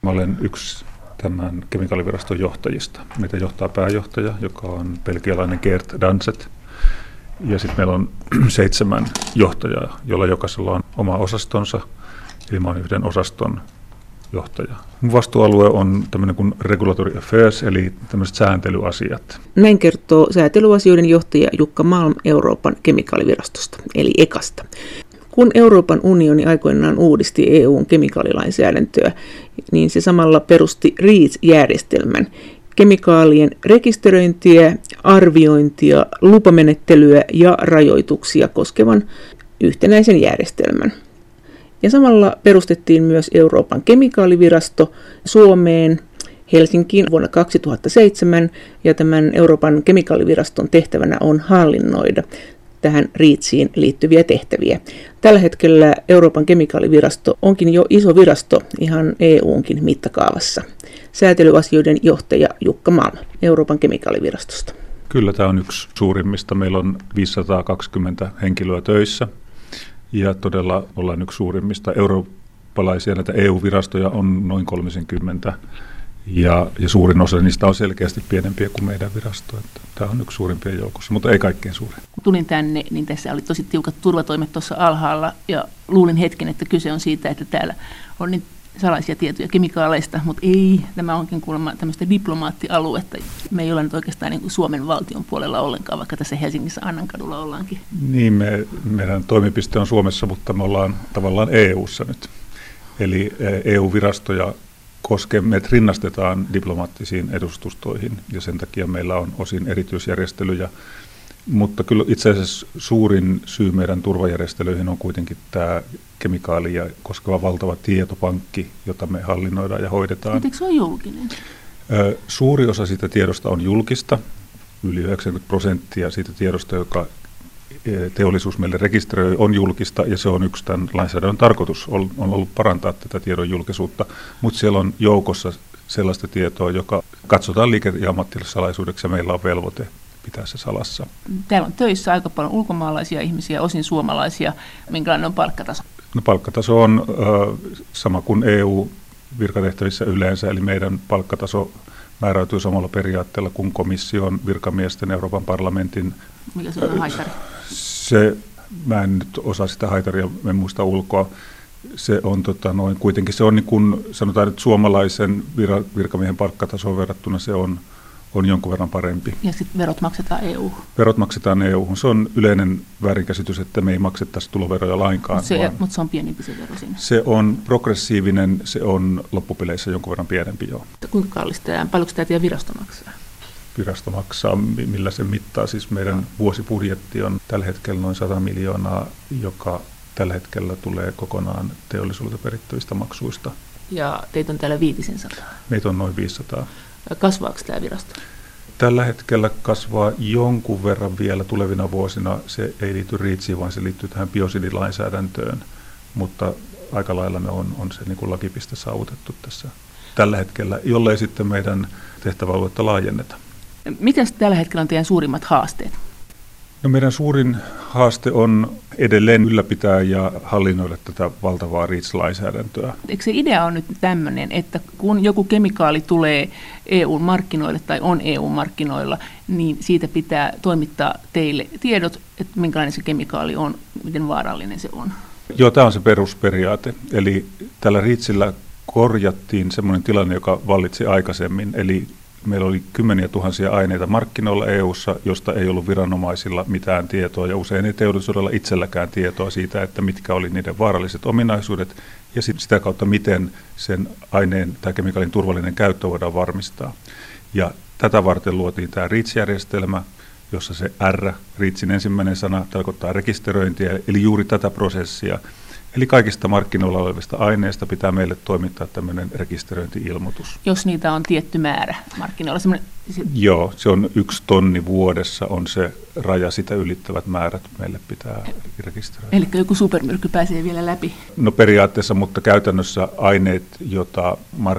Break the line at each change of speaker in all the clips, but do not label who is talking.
Mä olen yksi tämän kemikaaliviraston johtajista. Meitä johtaa pääjohtaja, joka on belgialainen Geert Danset. Ja sitten meillä on 7 johtajaa, jolla jokaisella on oma osastonsa. Eli mä olen yhden osaston johtaja. Mun vastuualue on tämmöinen kuin regulatory affairs, eli tämmöiset sääntelyasiat.
Näin kertoo säätelyasioiden johtaja Jukka Malm Euroopan kemikaalivirastosta, eli EKAsta. Kun Euroopan unioni aikoinaan uudisti EUn kemikaalilainsäädäntöä, niin se samalla perusti REACH-järjestelmän, kemikaalien rekisteröintiä, arviointia, lupamenettelyä ja rajoituksia koskevan yhtenäisen järjestelmän. Ja samalla perustettiin myös Euroopan kemikaalivirasto Suomeen, Helsinkiin vuonna 2007, ja tämän Euroopan kemikaaliviraston tehtävänä on hallinnoida tähän REACHiin liittyviä tehtäviä. Tällä hetkellä Euroopan kemikaalivirasto onkin jo iso virasto ihan EU:nkin mittakaavassa. Säätelyasioiden johtaja Jukka Malm Euroopan kemikaalivirastosta.
Kyllä, tämä on yksi suurimmista. Meillä on 520 henkilöä töissä ja todella ollaan yksi suurimmista. Eurooppalaisia näitä EU-virastoja on noin 30 ja suurin osa niistä on selkeästi pienempiä kuin meidän virasto. Tämä on yksi suurimpia joukossa, mutta ei kaikkein suurin.
Kun tulin tänne, niin tässä oli tosi tiukat turvatoimet tuossa alhaalla ja luulin hetken, että kyse on siitä, että täällä on niin salaisia tietoja kemikaaleista, mutta ei, tämä onkin kuulemma tämmöistä diplomaattialuetta. Me ei olla nyt oikeastaan niin kuin Suomen valtion puolella ollenkaan, vaikka tässä Helsingissä Annankadulla ollaankin.
Niin, meidän toimipiste on Suomessa, mutta me ollaan tavallaan EU:ssa nyt. Eli EU-virastoja meidät rinnastetaan diplomaattisiin edustustoihin ja sen takia meillä on osin erityisjärjestelyjä. Mutta kyllä itse asiassa suurin syy meidän turvajärjestelyihin on kuitenkin tämä kemikaalia koskeva valtava tietopankki, jota me hallinnoidaan ja hoidetaan.
Eikö se ole julkinen?
Suuri osa siitä tiedosta on julkista, yli 90% siitä tiedosta, joka teollisuus meille rekisteröi, on julkista, ja se on yksi tämän lainsäädännön tarkoitus, on ollut parantaa tätä tiedon julkisuutta, mutta siellä on joukossa sellaista tietoa, joka katsotaan liike- ja ammattilaissalaisuudeksi, ja meillä on velvoite pitää se salassa.
Täällä on töissä aika paljon ulkomaalaisia ihmisiä, osin suomalaisia. Minkälainen on palkkataso?
No, palkkataso on sama kuin EU-virkatehtävissä yleensä, eli meidän palkkataso määräytyy samalla periaatteella kuin komission virkamiesten Euroopan parlamentin.
Mikä se on haitari?
Mä en nyt osaa sitä haitaria, en muista ulkoa. Se on kuitenkin se on niin kuin sanotaan, että suomalaisen virkamiehen palkkatasoon verrattuna se on jonkun verran parempi.
Ja sitten verot maksetaan EU.
Verot maksetaan EU. Se on yleinen väärinkäsitys, että me ei maksettaisi tuloveroja lainkaan.
Mutta se on pienempi se vero siinä.
Se on progressiivinen, se on loppupeleissä jonkun verran pienempi jo.
Kuinka kallista ja paljonko tämä teidän virasto maksaa?
Virasto maksaa, millä se mittaa. Siis meidän vuosibudjetti on tällä hetkellä noin 100 miljoonaa, joka tällä hetkellä tulee kokonaan teollisuudelta perittävistä maksuista.
Ja teitä on täällä 500?
Meitä on noin 500.
Kasvaako tämä virasto?
Tällä hetkellä kasvaa jonkun verran vielä tulevina vuosina. Se ei liity REACHiin, vaan se liittyy tähän biosidilainsäädäntöön, mutta aika lailla me on se niin kuin lakipiste saavutettu tässä tällä hetkellä, jollei sitten meidän tehtäväaluetta laajenneta.
Miten tällä hetkellä on teidän suurimmat haasteet?
No, meidän suurin haaste on edelleen ylläpitää ja hallinnoida tätä valtavaa REACH-lainsäädäntöä.
Eikö se idea on nyt tämmöinen, että kun joku kemikaali tulee EU-markkinoille tai on EU-markkinoilla, niin siitä pitää toimittaa teille tiedot, että minkälainen se kemikaali on, miten vaarallinen se on?
Joo, tämä on se perusperiaate. Eli tällä REACHillä korjattiin semmoinen tilanne, joka vallitsi aikaisemmin, eli meillä oli kymmeniä tuhansia aineita markkinoilla EU:ssa, josta ei ollut viranomaisilla mitään tietoa, ja usein ei teollisuudella itselläkään tietoa siitä, että mitkä oli niiden vaaralliset ominaisuudet, ja sitä kautta miten sen aineen tai kemikaalin turvallinen käyttö voidaan varmistaa. Ja tätä varten luotiin tämä REACH-järjestelmä, jossa se R, REACHin ensimmäinen sana, tarkoittaa rekisteröintiä, eli juuri tätä prosessia. Eli kaikista markkinoilla olevista aineista pitää meille toimittaa tämmöinen rekisteröinti-ilmoitus.
Jos niitä on tietty määrä markkinoilla?
Joo, se on 1 tonni vuodessa on se raja, sitä ylittävät määrät meille pitää rekisteröidä.
Eli joku supermyrkky pääsee vielä läpi?
No periaatteessa, mutta käytännössä aineet, joita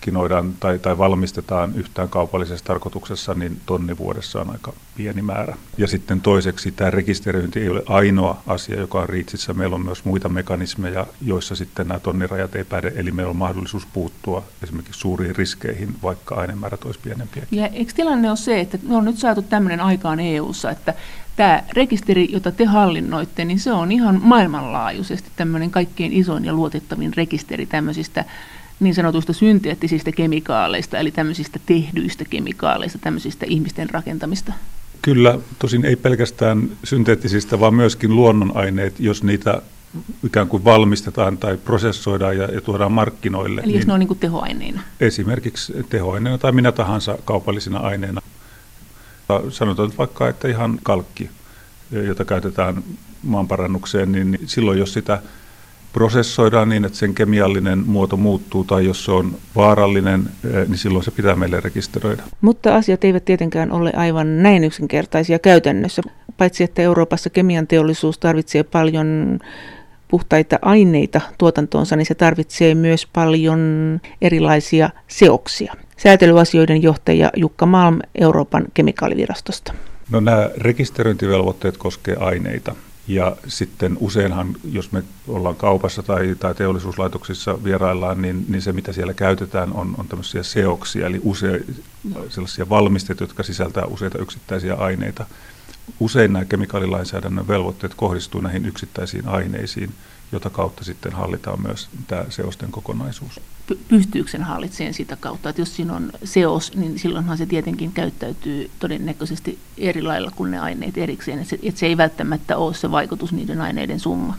markkinoidaan tai valmistetaan yhtään kaupallisessa tarkoituksessa, niin tonni vuodessa on aika pieni määrä. Ja sitten toiseksi tämä rekisteröinti ei ole ainoa asia, joka on REACHissä. Meillä on myös muita mekanismeja, joissa sitten nämä tonnirajat ei päde, eli meillä on mahdollisuus puuttua esimerkiksi suuriin riskeihin, vaikka ainemäärät olisi pienempiä.
Ja eikö tilanne ole se, että me on nyt saatu tämmöinen aikaan EU:ssa, että tämä rekisteri, jota te hallinnoitte, niin se on ihan maailmanlaajuisesti tämmöinen kaikkein isoin ja luotettavin rekisteri tämmöisistä niin sanotuista synteettisistä kemikaaleista, eli tämmöisistä tehdyistä kemikaaleista, tämmöisistä ihmisten rakentamista.
Kyllä, tosin ei pelkästään synteettisistä, vaan myöskin luonnonaineet, jos niitä ikään kuin valmistetaan tai prosessoidaan ja tuodaan markkinoille.
Eli jos ne on niin kuin tehoaineina?
Esimerkiksi tehoaineena tai minä tahansa kaupallisina aineina. Sanotaan vaikka, että ihan kalkki, jota käytetään maanparannukseen, niin silloin jos sitä prosessoidaan niin, että sen kemiallinen muoto muuttuu tai jos se on vaarallinen, niin silloin se pitää meille rekisteröidä.
Mutta asiat eivät tietenkään ole aivan näin yksinkertaisia käytännössä. Paitsi että Euroopassa kemian teollisuus tarvitsee paljon puhtaita aineita tuotantoonsa, niin se tarvitsee myös paljon erilaisia seoksia. Säätelyasioiden johtaja Jukka Malm Euroopan kemikaalivirastosta.
No nämä rekisteröintivelvoitteet koskee aineita. Ja sitten useinhan, jos me ollaan kaupassa tai teollisuuslaitoksissa vieraillaan, niin se mitä siellä käytetään on tämmöisiä seoksia, eli sellaisia valmisteita, jotka sisältää useita yksittäisiä aineita. Usein nämä kemikaalilainsäädännön velvoitteet kohdistuu näihin yksittäisiin aineisiin, jota kautta sitten hallitaan myös tämä seosten kokonaisuus.
Pystyykö sen hallitsemaan sitä kautta, että jos siinä on seos, niin silloinhan se tietenkin käyttäytyy todennäköisesti eri lailla kuin ne aineet erikseen, että se ei välttämättä ole se vaikutus niiden aineiden summa.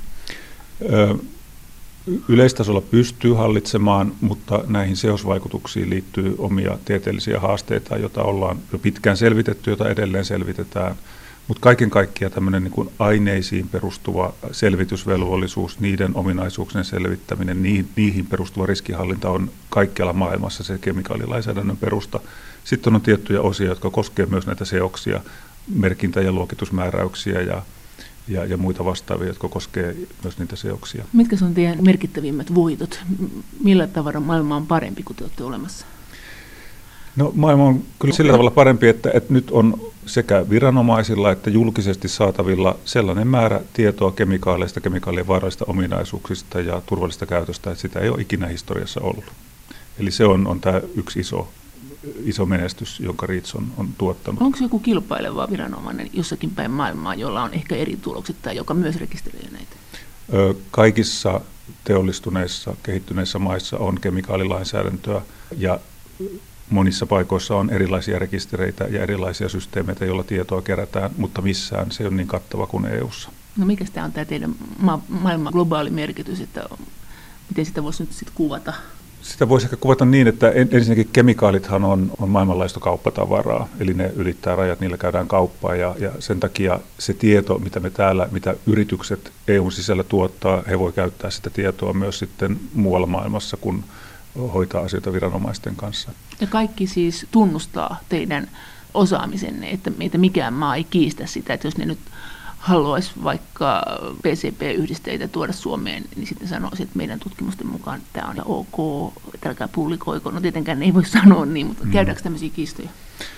Yleistasolla pystyy hallitsemaan, mutta näihin seosvaikutuksiin liittyy omia tieteellisiä haasteita, joita ollaan jo pitkään selvitetty, joita edelleen selvitetään. Mutta kaiken kaikkiaan tämmöinen niin kuin aineisiin perustuva selvitysvelvollisuus, niiden ominaisuuksien selvittäminen, niihin perustuva riskihallinta on kaikkialla maailmassa se kemikaalilainsäädännön perusta. Sitten on tiettyjä osia, jotka koskevat myös näitä seoksia, merkintä- ja luokitusmääräyksiä ja muita vastaavia, jotka koskevat myös niitä seoksia.
Mitkä on teidän merkittävimmät voitot? Millä tavalla maailma on parempi kuin te olette olemassa?
No maailma on kyllä sillä tavalla parempi, että nyt on sekä viranomaisilla että julkisesti saatavilla sellainen määrä tietoa kemikaaleista, kemikaalien vaarallisista ominaisuuksista ja turvallisesta käytöstä, että sitä ei ole ikinä historiassa ollut. Eli se on tämä yksi iso menestys, jonka REACH on tuottanut.
Onko joku kilpaileva viranomainen jossakin päin maailmaa, jolla on ehkä eri tulokset tai joka myös rekisteröi näitä?
Kaikissa teollistuneissa, kehittyneissä maissa on kemikaalilainsäädäntöä ja monissa paikoissa on erilaisia rekistereitä ja erilaisia systeemeitä, joilla tietoa kerätään, mutta missään se on niin kattava kuin EU:ssa.
No mikä tämä on tämä teidän maailman globaali merkitys, että miten sitä voisi nyt sitten kuvata?
Sitä voisi ehkä kuvata niin, että ensinnäkin kemikaalithan on maailmanlaajuista kauppatavaraa, eli ne ylittää rajat, niillä käydään kauppaa ja sen takia se tieto, mitä yritykset EUn sisällä tuottaa, he voi käyttää sitä tietoa myös sitten muualla maailmassa, kun hoitaa asioita viranomaisten kanssa.
Ja kaikki siis tunnustaa teidän osaamisenne, että mikään maa ei kiistä sitä, että jos ne nyt haluaisi vaikka PCB-yhdisteitä tuoda Suomeen, niin sitten sanoisi, että meidän tutkimusten mukaan tämä on ok, älkää publikoiko. No tietenkään ei voi sanoa niin, mutta käydäänkö tämmöisiä kiistoja?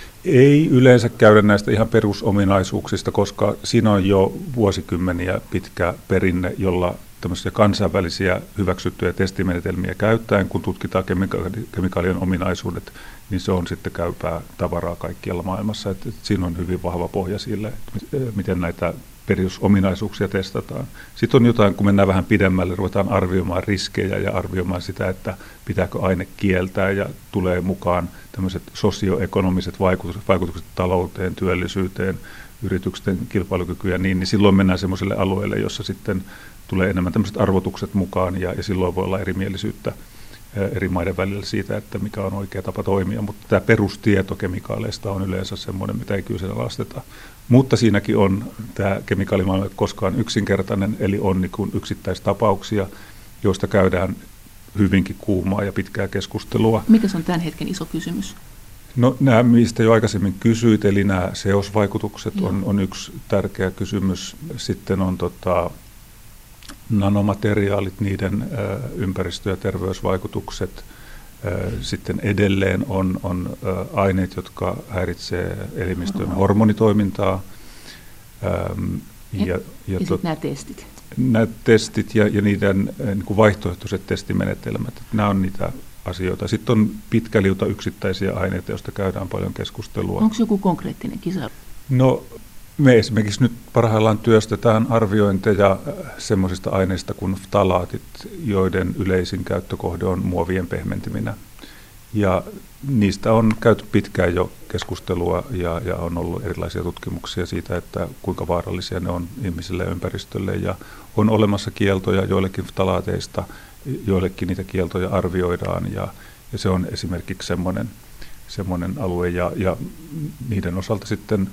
Ei yleensä käydä näistä ihan perusominaisuuksista, koska siinä on jo vuosikymmeniä pitkä perinne, jolla tämmöisiä kansainvälisiä hyväksyttyjä testimenetelmiä käyttäen, kun tutkitaan kemikaalien ominaisuudet, niin se on sitten käypää tavaraa kaikkialla maailmassa. Että siinä on hyvin vahva pohja sille, miten näitä perusominaisuuksia testataan. Sitten on jotain, kun mennään vähän pidemmälle, ruvetaan arvioimaan riskejä ja arvioimaan sitä, että pitääkö aine kieltää ja tulee mukaan tämmöiset sosioekonomiset vaikutukset talouteen, työllisyyteen, yritysten kilpailukykyä, niin silloin mennään semmoiselle alueelle, jossa sitten tulee enemmän tämmöiset arvotukset mukaan ja silloin voi olla erimielisyyttä eri maiden välillä siitä, että mikä on oikea tapa toimia, mutta tämä perustieto kemikaaleista on yleensä semmoinen, mitä ei kyseenalaisteta. Mutta siinäkin on tämä kemikaalimaailma koskaan yksinkertainen, eli on niin kuin yksittäistapauksia, joista käydään hyvinkin kuumaa ja pitkää keskustelua.
Mikä on tämän hetken iso kysymys?
No nämä, mistä jo aikaisemmin kysyit, eli nämä seosvaikutukset on yksi tärkeä kysymys. Sitten on nanomateriaalit, niiden ympäristö- ja terveysvaikutukset. Sitten edelleen on aineet, jotka häiritsee elimistön hormonitoimintaa.
Ja sitten nämä testit.
Nämä testit ja niiden niin kuin vaihtoehtoiset testimenetelmät, nämä on niitä asioita. Sitten on pitkä liuta yksittäisiä aineita, joista käydään paljon keskustelua.
Onko joku konkreettinen kisa?
No, me esimerkiksi nyt parhaillaan työstetään arviointeja semmoisista aineista kuin ftalaatit, joiden yleisin käyttökohde on muovien pehmentiminä. Ja niistä on käyty pitkään jo keskustelua ja on ollut erilaisia tutkimuksia siitä, että kuinka vaarallisia ne on ihmisille ja ympäristölle. Ja on olemassa kieltoja joillekin ftalaateista, joillekin niitä kieltoja arvioidaan ja se on esimerkiksi semmoinen alue ja niiden osalta sitten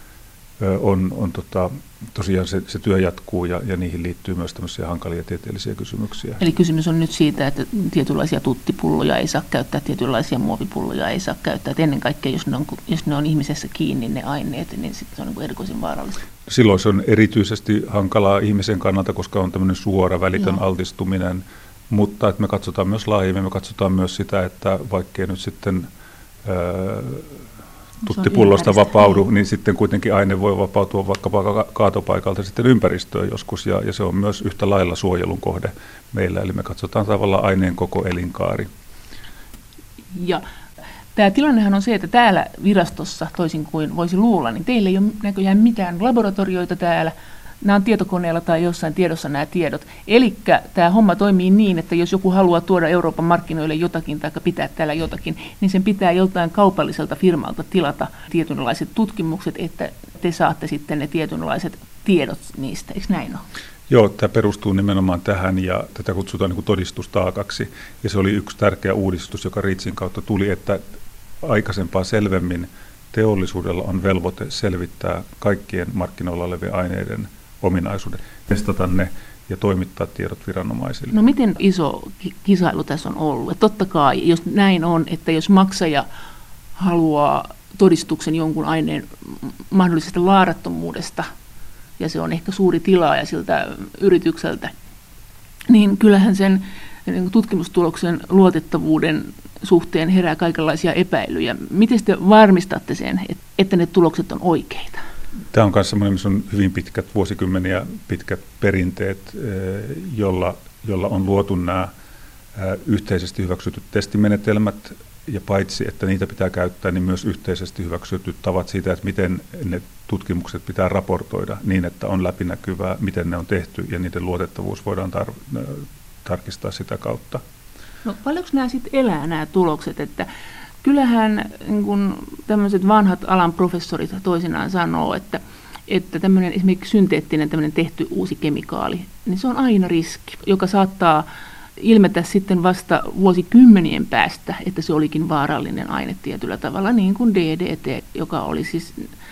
tosiaan se työ jatkuu ja niihin liittyy myös tämmöisiä hankalia tieteellisiä kysymyksiä.
Eli kysymys on nyt siitä, että tietynlaisia tuttipulloja ei saa käyttää, tietynlaisia muovipulloja ei saa käyttää. Että ennen kaikkea, jos ne on ihmisessä kiinni ne aineet, niin sitten se on niin erikoisen vaarallista.
Silloin se on erityisesti hankalaa ihmisen kannalta, koska on tämmöinen suora välitön altistuminen. Mutta että me katsotaan myös laajemmin, me katsotaan myös sitä, että vaikkei nyt sitten tuttipullosta vapaudu, niin sitten kuitenkin aine voi vapautua vaikkapa kaatopaikalta sitten ympäristöön joskus, ja se on myös yhtä lailla suojelun kohde meillä, eli me katsotaan tavallaan aineen koko elinkaari.
Ja tämä tilannehan on se, että täällä virastossa, toisin kuin voisi luulla, niin teillä ei ole näköjään mitään laboratorioita täällä. Nämä on tietokoneella tai jossain tiedossa nämä tiedot. Eli tämä homma toimii niin, että jos joku haluaa tuoda Euroopan markkinoille jotakin tai pitää täällä jotakin, niin sen pitää joltain kaupalliselta firmalta tilata tietynlaiset tutkimukset, että te saatte sitten ne tietynlaiset tiedot niistä. Eikö näin ole?
Joo, tämä perustuu nimenomaan tähän ja tätä kutsutaan niin kuin todistustaakaksi. Ja se oli yksi tärkeä uudistus, joka REACHin kautta tuli, että aikaisempaa selvemmin teollisuudella on velvoite selvittää kaikkien markkinoilla olevien aineiden ominaisuudet, testata ne ja toimittaa tiedot viranomaisille.
No miten iso kisailu tässä on ollut? Et totta kai, jos näin on, että jos maksaja haluaa todistuksen jonkun aineen mahdollisesta vaarattomuudesta, ja se on ehkä suuri tilaaja siltä yritykseltä, niin kyllähän sen tutkimustuloksen luotettavuuden suhteen herää kaikenlaisia epäilyjä. Miten te varmistatte sen, että ne tulokset on oikeita?
Tämä on myös sellainen, missä on hyvin pitkät, vuosikymmeniä pitkät perinteet, jolla on luotu nämä yhteisesti hyväksytyt testimenetelmät, ja paitsi, että niitä pitää käyttää, niin myös yhteisesti hyväksytyt tavat siitä, että miten ne tutkimukset pitää raportoida niin, että on läpinäkyvää, miten ne on tehty, ja niiden luotettavuus voidaan tarkistaa sitä kautta.
No paljonko nämä sitten elää nämä tulokset, että kyllähän niin kun tämmöiset vanhat alan professorit toisinaan sanoo, että tämmöinen esimerkiksi synteettinen tämmöinen tehty uusi kemikaali, niin se on aina riski, joka saattaa ilmetä sitten vasta vuosikymmenien päästä, että se olikin vaarallinen aine tietyllä tavalla, niin kuin DDT, joka oli siis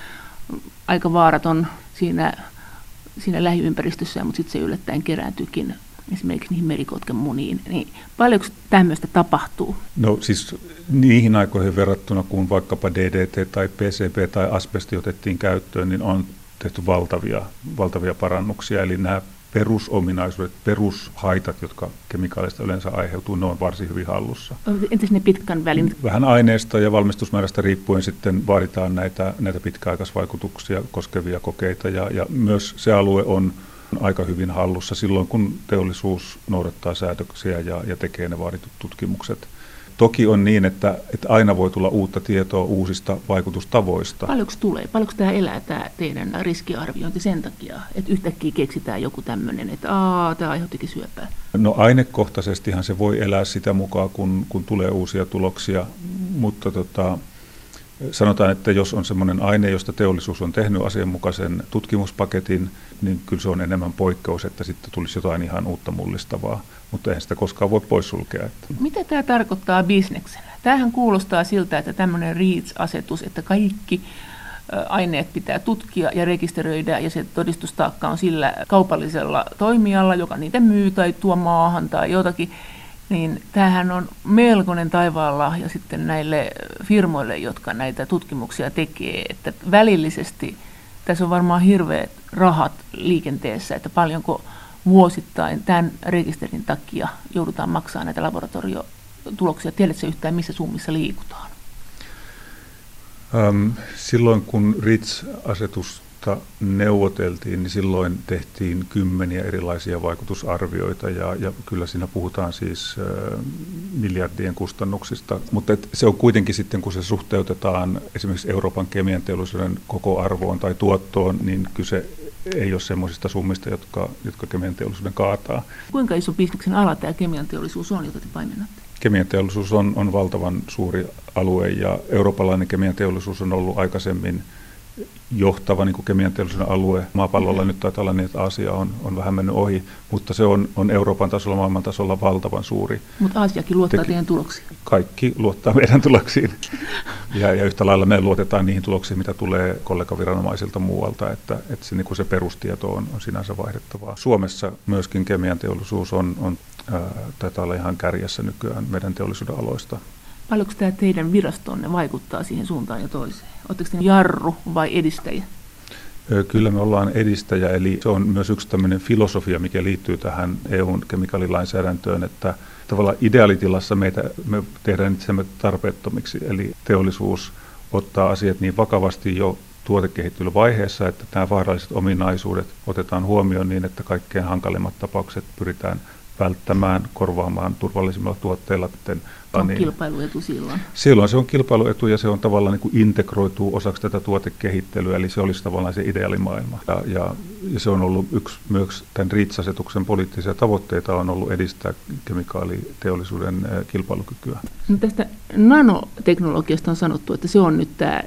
aika vaaraton siinä lähiympäristössä, mutta sitten se yllättäen kerääntyykin esimerkiksi niihin merikotken muniin. Niin paljonko tämmöistä tapahtuu?
No siis niihin aikoihin verrattuna, kun vaikkapa DDT tai PCB tai asbesti otettiin käyttöön, niin on tehty valtavia parannuksia. Eli nämä perusominaisuudet, perushaitat, jotka kemikaaleista yleensä aiheutuu, ne on varsin hyvin hallussa.
Entäs ne pitkän välin?
Vähän aineesta ja valmistusmäärästä riippuen sitten vaaditaan näitä pitkäaikaisvaikutuksia koskevia kokeita ja myös se alue on aika hyvin hallussa silloin, kun teollisuus noudattaa säädöksiä ja tekee ne vaaditut tutkimukset. Toki on niin, että aina voi tulla uutta tietoa uusista vaikutustavoista.
Paljonko tulee? Paljonko tämä elää, tämä teidän riskiarviointi sen takia, että yhtäkkiä keksitään joku tämmöinen, että tämä aiheuttikin syöpää?
No ainekohtaisestihan se voi elää sitä mukaan, kun tulee uusia tuloksia, mutta sanotaan, että jos on semmoinen aine, josta teollisuus on tehnyt asianmukaisen tutkimuspaketin, niin kyllä se on enemmän poikkeus, että sitten tulisi jotain ihan uutta mullistavaa, mutta eihän sitä koskaan voi poissulkea.
Mitä tämä tarkoittaa bisneksellä? Tämähän kuulostaa siltä, että tämmöinen REACH-asetus, että kaikki aineet pitää tutkia ja rekisteröidä, ja se todistustaakka on sillä kaupallisella toimijalla, joka niitä myy tai tuo maahan tai jotakin, niin tämähän on melkoinen taivaanlahja sitten näille firmoille, jotka näitä tutkimuksia tekee, että välillisesti tässä on varmaan hirveät rahat liikenteessä, että paljonko vuosittain tämän rekisterin takia joudutaan maksamaan näitä tuloksia? Tiedätkö yhtään, missä summissa liikutaan?
Silloin kun REACH-asetusta neuvoteltiin, niin silloin tehtiin 10 erilaisia vaikutusarvioita ja kyllä siinä puhutaan siis miljardien kustannuksista, mutta se on kuitenkin sitten, kun se suhteutetaan esimerkiksi Euroopan kemianteollisuuden koko arvoon tai tuottoon, niin kyse ei ole semmoisista summista, jotka kemianteollisuuden kaataa.
Kuinka iso bisneksen ala tämä kemianteollisuus on, jota te paimennatte?
Kemianteollisuus on valtavan suuri alue ja eurooppalainen kemianteollisuus on ollut aikaisemmin johtava niin kuin kemianteollisuuden alue maapallolla. Nyt taitaa olla niin, että Aasia on vähän mennyt ohi, mutta se on Euroopan tasolla, maailman tasolla valtavan suuri.
Mutta Aasiakin luottaa teidän tuloksiin.
Kaikki luottaa meidän tuloksiin. Ja yhtä lailla me luotetaan niihin tuloksiin, mitä tulee kollegaviranomaisilta muualta, että se, niin kuin se perustieto on sinänsä vaihdettavaa. Suomessa myöskin kemianteollisuus taitaa olla ihan kärjessä nykyään meidän teollisuuden aloista.
Paljonko tämä teidän virastonne vaikuttaa siihen suuntaan ja toiseen? Oletteko te jarru vai edistäjä?
Kyllä me ollaan edistäjä, eli se on myös yksi tämmöinen filosofia, mikä liittyy tähän EUn kemikaalilainsäädäntöön, että tavallaan ideaalitilassa me tehdään itsemme tarpeettomiksi, eli teollisuus ottaa asiat niin vakavasti jo tuotekehittelyvaiheessa, että nämä vaaralliset ominaisuudet otetaan huomioon niin, että kaikkein hankalimmat tapaukset pyritään välttämään, korvaamaan turvallisimmilla tuotteilla.
On kilpailuetu silloin?
Silloin se on kilpailuetu ja se on tavallaan niin kuin integroituu osaksi tätä tuotekehittelyä, eli se olisi tavallaan se ideaalimaailma. Ja se on ollut yksi myös tämän REACH-asetuksen poliittisia tavoitteita on ollut edistää kemikaaliteollisuuden kilpailukykyä.
No tästä nanoteknologiasta on sanottu, että se on nyt tämä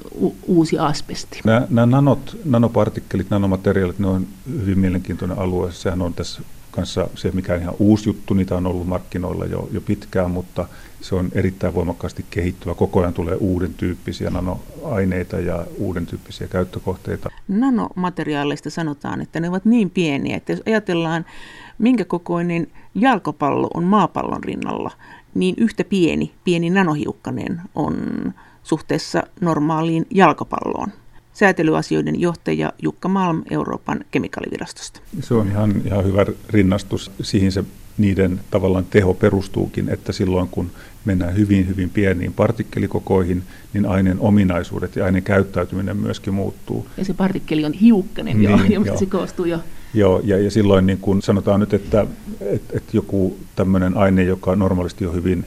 uusi asbesti.
Nämä nanopartikkelit, nanomateriaalit, ne on hyvin mielenkiintoinen alue. Sehän on tässä kanssa se, mikä on ihan uusi juttu, niitä on ollut markkinoilla jo pitkään, mutta se on erittäin voimakkaasti kehittyvä. Koko ajan tulee uuden tyyppisiä nanoaineita ja uuden tyyppisiä käyttökohteita.
Nanomateriaaleista sanotaan, että ne ovat niin pieniä, että jos ajatellaan, minkä kokoinen jalkapallo on maapallon rinnalla, niin yhtä pieni nanohiukkanen on suhteessa normaaliin jalkapalloon. Säätelyasioiden johtaja Jukka Malm Euroopan kemikaalivirastosta.
Se on ihan hyvä rinnastus. Siihen se niiden tavallaan teho perustuukin, että silloin kun mennään hyvin pieniin partikkelikokoihin, niin aineen ominaisuudet ja aineen käyttäytyminen myöskin muuttuu.
Ja se partikkeli on hiukkanen jo, se koostuu jo.
Joo, ja silloin niin kun sanotaan nyt, että joku tämmöinen aine, joka normaalisti on hyvin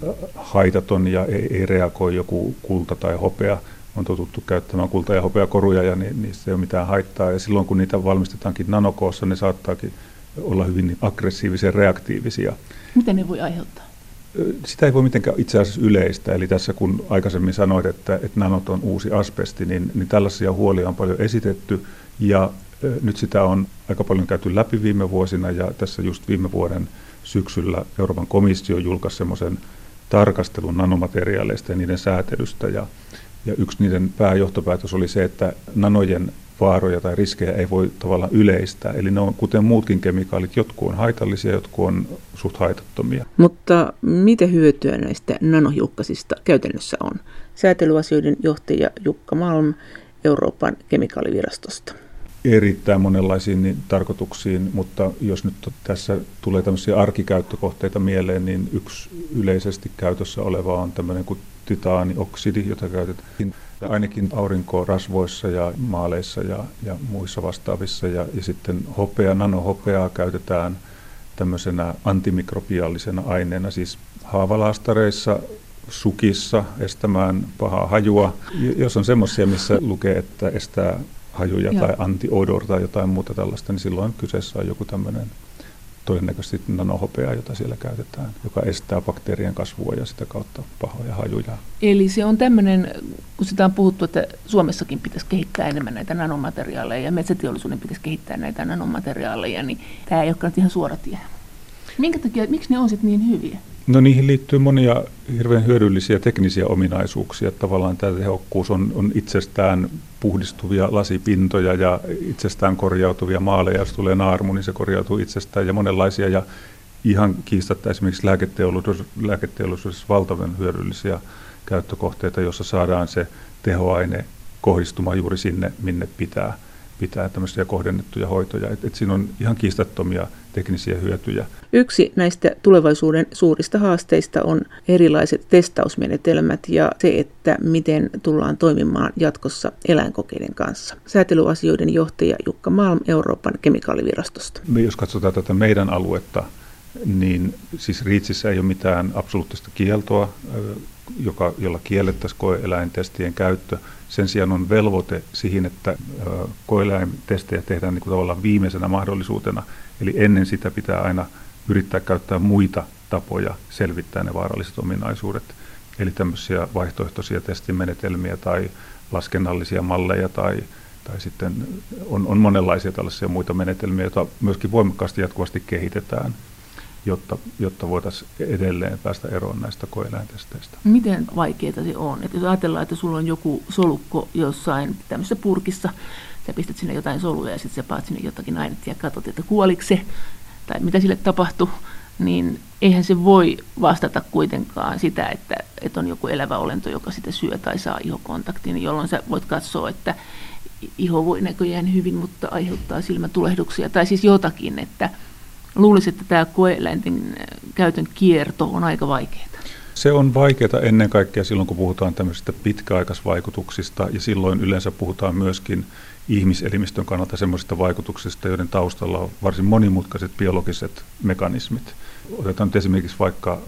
haitaton ja ei reagoi, joku kulta tai hopea, on totuttu käyttämään kulta- ja hopeakoruja, niin niistä ei ole mitään haittaa. Ja silloin, kun niitä valmistetaankin nanokoossa, ne saattaakin olla hyvin aggressiivisia, reaktiivisia.
Mitä ne voi aiheuttaa?
Sitä ei voi mitenkään itse asiassa yleistä. Eli tässä, kun aikaisemmin sanoit, että nanot on uusi asbesti, niin tällaisia huolia on paljon esitetty. Ja nyt sitä on aika paljon käyty läpi viime vuosina, ja tässä just viime vuoden syksyllä Euroopan komissio julkaisi semmoisen tarkastelun nanomateriaaleista ja niiden säätelystä. Ja yksi niiden pääjohtopäätös oli se, että nanojen vaaroja tai riskejä ei voi tavallaan yleistää. Eli ne on, kuten muutkin kemikaalit, jotkut on haitallisia, jotkut on suht haitattomia.
Mutta mitä hyötyä näistä nanohiukkasista käytännössä on? Säätelyasioiden johtaja Jukka Malm Euroopan kemikaalivirastosta.
Erittäin monenlaisiin tarkoituksiin, mutta jos nyt tässä tulee tämmöisiä arkikäyttökohteita mieleen, niin yksi yleisesti käytössä oleva on tämmöinen kuin titaanioksidi, jota käytetään ainakin aurinkorasvoissa ja maaleissa ja muissa vastaavissa. Ja sitten nanohopeaa käytetään tämmöisenä antimikrobiaalisena aineena, siis haavalaastareissa, sukissa estämään pahaa hajua. Jos on semmoisia, missä lukee, että estää hajuja tai anti-odor tai jotain muuta tällaista, niin silloin kyseessä on joku tämmöinen todennäköisesti nanohopea, jota siellä käytetään, joka estää bakteerien kasvua ja sitä kautta pahoja hajuja.
Eli se on tämmöinen, kun sitä on puhuttu, että Suomessakin pitäisi kehittää enemmän näitä nanomateriaaleja ja metsäteollisuuden pitäisi kehittää näitä nanomateriaaleja, niin tämä ei olekaan ihan suora tie. Minkä takia, miksi ne on sitten niin hyviä?
No niihin liittyy monia hirveän hyödyllisiä teknisiä ominaisuuksia. Tavallaan tämä tehokkuus on itsestään puhdistuvia lasipintoja ja itsestään korjautuvia maaleja. Jos tulee naarmu, niin se korjautuu itsestään ja monenlaisia. Ja ihan kiistatta esimerkiksi lääketeollisuudessa valtavan hyödyllisiä käyttökohteita, joissa saadaan se tehoaine kohdistumaan juuri sinne, minne pitää. pitää tämmöisiä kohdennettuja hoitoja. Et siinä on ihan kiistattomia teknisiä hyötyjä.
Yksi näistä tulevaisuuden suurista haasteista on erilaiset testausmenetelmät ja se, että miten tullaan toimimaan jatkossa eläinkokeiden kanssa. Säätelyasioiden johtaja Jukka Malm Euroopan kemikaalivirastosta.
Jos katsotaan tätä meidän aluetta, niin siis REACHissä ei ole mitään absoluuttista kieltoa, jolla kiellettäisiin koe-eläintestien käyttö. Sen sijaan on velvoite siihen, että koe-eläintestejä tehdään niin kuin tavallaan viimeisenä mahdollisuutena. Eli ennen sitä pitää aina yrittää käyttää muita tapoja selvittää ne vaaralliset ominaisuudet. Eli tämmöisiä vaihtoehtoisia testimenetelmiä tai laskennallisia malleja tai sitten on monenlaisia tällaisia muita menetelmiä, joita myöskin voimakkaasti jatkuvasti kehitetään, jotta voitaisiin edelleen päästä eroon näistä koe-eläintesteistä.
Miten vaikeaa se on? Että jos ajatellaan, että sulla on joku solukko jossain tämmöisessä purkissa, sä pistät sinne jotain soluja ja sitten sä paat sinne jotakin ainetta ja katsot, että kuoliko se tai mitä sille tapahtui, niin eihän se voi vastata kuitenkaan sitä, että on joku elävä olento, joka sitä syö tai saa ihokontaktiin, jolloin sä voit katsoa, että iho voi näköjään hyvin, mutta aiheuttaa silmätulehduksia tai siis jotakin, että luulisin, että tämä koe-eläinten käytön kierto on aika vaikeaa.
Se on vaikeaa ennen kaikkea silloin, kun puhutaan tämmöisistä pitkäaikaisvaikutuksista ja silloin yleensä puhutaan myöskin ihmiselimistön kannalta semmoisista vaikutuksista, joiden taustalla on varsin monimutkaiset biologiset mekanismit. Otetaan nyt esimerkiksi vaikka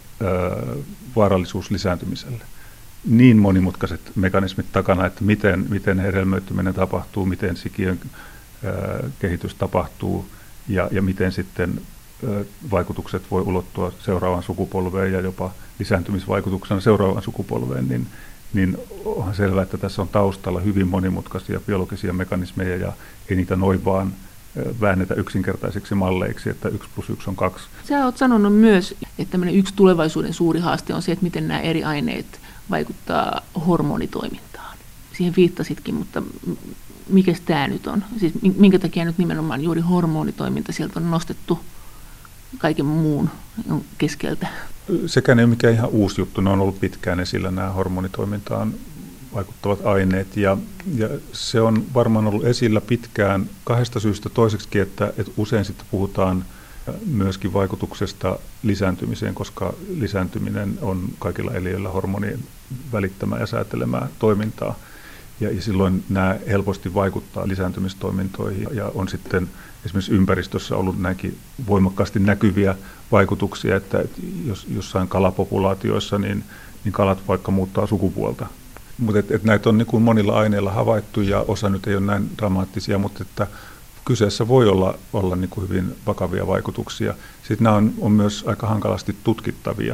vaarallisuus lisääntymiselle. Niin monimutkaiset mekanismit takana, että miten hedelmöittyminen tapahtuu, miten sikiön kehitys tapahtuu ja miten sitten vaikutukset voi ulottua seuraavaan sukupolveen ja jopa lisääntymisvaikutuksena seuraavaan sukupolveen, niin onhan selvää, että tässä on taustalla hyvin monimutkaisia biologisia mekanismeja ja ei niitä noin vaan väännetä yksinkertaisiksi malleiksi, että 1+1 on 2.
Sä oot sanonut myös, että yksi tulevaisuuden suuri haaste on se, että miten nämä eri aineet vaikuttaa hormonitoimintaan. Siihen viittasitkin, mutta mikäs tämä nyt on? Siis minkä takia nyt nimenomaan juuri hormonitoiminta sieltä on nostettu kaiken muun keskeltä?
Sekään ei ole mikään ihan uusi juttu. Ne on ollut pitkään esillä nämä hormonitoimintaan vaikuttavat aineet. Ja se on varmaan ollut esillä pitkään kahdesta syystä. Toiseksi, että usein sitten puhutaan myöskin vaikutuksesta lisääntymiseen, koska lisääntyminen on kaikilla eliöillä hormonien välittämää ja säätelemää toimintaa. Ja silloin nämä helposti vaikuttaa lisääntymistoimintoihin ja on sitten esimerkiksi ympäristössä ollut näinkin voimakkaasti näkyviä vaikutuksia, että jos jossain kalapopulaatioissa niin kalat vaikka muuttaa sukupuolta. Mutta näitä on niin kuin monilla aineilla havaittu ja osa nyt ei ole näin dramaattisia, mutta että kyseessä voi olla niin kuin hyvin vakavia vaikutuksia. Sitten nämä on myös aika hankalasti tutkittavia.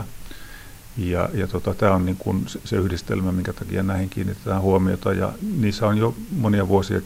Ja tämä on niin kuin se yhdistelmä, minkä takia näihin kiinnitetään huomiota, ja niissä on jo monia vuosia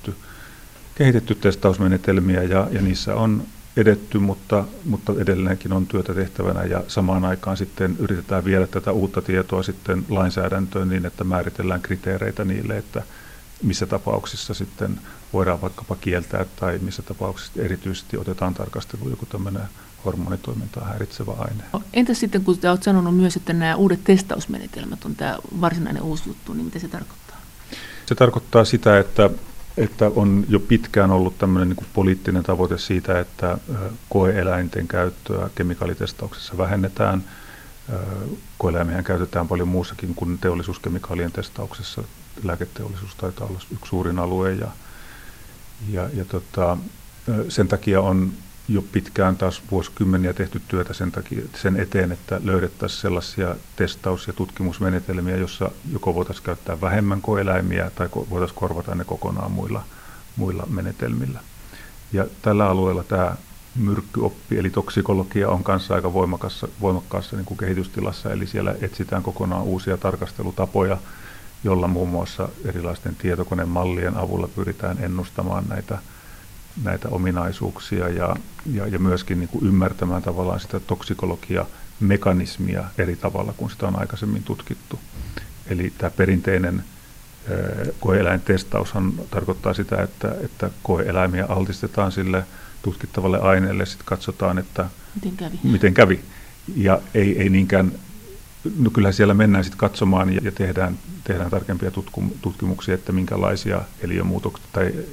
kehitetty testausmenetelmiä, ja niissä on edetty, mutta edelleenkin on työtä tehtävänä, ja samaan aikaan sitten yritetään viedä tätä uutta tietoa sitten lainsäädäntöön niin, että määritellään kriteereitä niille, että missä tapauksissa sitten voidaan vaikkapa kieltää, tai missä tapauksissa erityisesti otetaan tarkasteluun joku tämmöinen hormonitoimintaa häiritsevä aine.
Entäs sitten, kun olet sanonut myös, että nämä uudet testausmenetelmät on tämä varsinainen uusi juttu, niin mitä se tarkoittaa?
Se tarkoittaa sitä, että on jo pitkään ollut tämmöinen niin kuin poliittinen tavoite siitä, että koe-eläinten käyttöä kemikaalitestauksessa vähennetään. Koe-eläimiä käytetään paljon muussakin kuin teollisuuskemikaalien testauksessa. Lääketeollisuus taitaa olla yksi suurin alue sen takia on jo pitkään taas vuosikymmeniä tehty työtä sen eteen, että löydettäisiin sellaisia testaus- ja tutkimusmenetelmiä, jossa joko voitaisiin käyttää vähemmän koe-eläimiä tai voitaisiin korvata ne kokonaan muilla menetelmillä. Ja tällä alueella tämä myrkkyoppi eli toksikologia on kanssa aika voimakkaassa niin kuin kehitystilassa, eli siellä etsitään kokonaan uusia tarkastelutapoja, jolla muun muassa erilaisten tietokonemallien avulla pyritään ennustamaan näitä ominaisuuksia ja myöskin niin kuin ymmärtämään tavallaan sitä toksikologia-mekanismia eri tavalla kuin sitä on aikaisemmin tutkittu. Eli tämä perinteinen koe-eläintestaushan tarkoittaa sitä, että koe-eläimiä altistetaan sille tutkittavalle aineelle, sitten katsotaan, että miten kävi. Ja ei niinkään, no kyllähän siellä mennään sitten katsomaan ja tehdään tarkempia tutkimuksia, että minkälaisia eliömuutoksia tai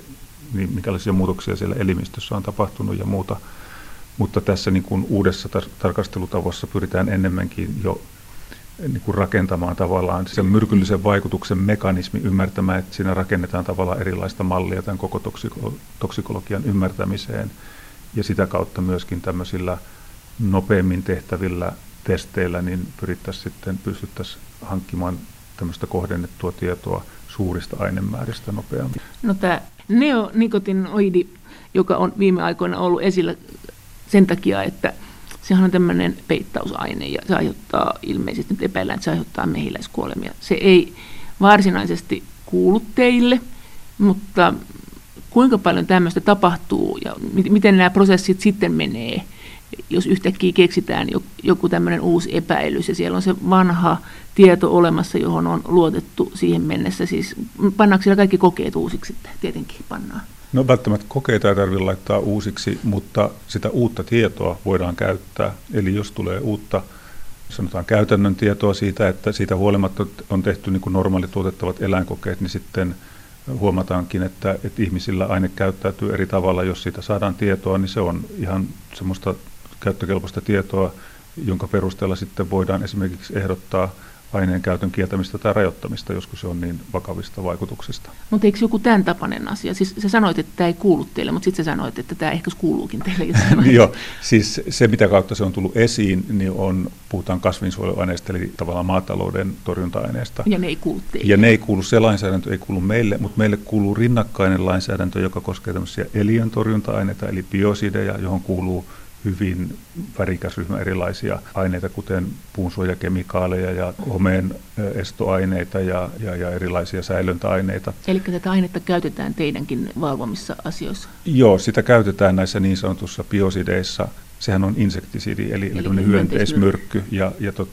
niin minkälaisia muutoksia siellä elimistössä on tapahtunut ja muuta. Mutta tässä niin kuin uudessa tarkastelutavassa pyritään enemmänkin jo niin kuin rakentamaan tavallaan sen myrkyllisen vaikutuksen mekanismi, ymmärtämään, että siinä rakennetaan tavallaan erilaista mallia tämän koko toksikologian ymmärtämiseen ja sitä kautta myöskin tämmöisillä nopeammin tehtävillä testeillä niin pystyttäisiin hankkimaan tämmöistä kohdennettua tietoa suurista ainemääristä nopeammin.
No tämä neonikotinoidi, joka on viime aikoina ollut esillä sen takia, että sehän on tämmöinen peittausaine ja se aiheuttaa ilmeisesti, nyt epäillään, että se aiheuttaa mehiläiskuolemia. Se ei varsinaisesti kuulu teille, mutta kuinka paljon tämmöistä tapahtuu ja miten nämä prosessit sitten menee, jos yhtäkkiä keksitään joku tämmöinen uusi epäilys ja siellä on se vanha tieto olemassa, johon on luotettu siihen mennessä. Siis pannaanko siellä kaikki kokeet uusiksi sitten? Tietenkin pannaan.
No välttämättä kokeita ei tarvitse laittaa uusiksi, mutta sitä uutta tietoa voidaan käyttää. Eli jos tulee uutta, sanotaan käytännön tietoa siitä, että siitä huolimatta on tehty niin kuin normaalit tuotettavat eläinkokeet, niin sitten huomataankin, että ihmisillä aine käyttäytyy eri tavalla. Jos siitä saadaan tietoa, niin se on ihan semmoista käyttökelpoista tietoa, jonka perusteella sitten voidaan esimerkiksi ehdottaa aineen käytön kieltämistä tai rajoittamista, joskus se on niin vakavista vaikutuksista.
Mutta eikö joku tämän tapainen asia? Siis sä sanoit, että tämä ei kuulu teille, mutta sitten sä sanoit, että tämä ehkä kuuluukin teille.
Joo, siis se mitä kautta se on tullut esiin, niin puhutaan kasvinsuojeluaineista, eli tavallaan maatalouden torjunta-aineista.
Ja ne ei kuulu teille.
Ja ne ei kuulu, se lainsäädäntö ei kuulu meille, mutta meille kuuluu rinnakkainen lainsäädäntö, joka koskee tämmöisiä eliön torjunta-aineita, eli biosideja, johon kuuluu hyvin värikäs ryhmä erilaisia aineita, kuten puunsuojakemikaaleja ja homeen estoaineita ja erilaisia säilöntäaineita.
Eli tätä ainetta käytetään teidänkin valvomissa asioissa?
Joo, sitä käytetään näissä niin sanotussa biosideissa. Sehän on insektisidi, eli hyönteismyrkky, ja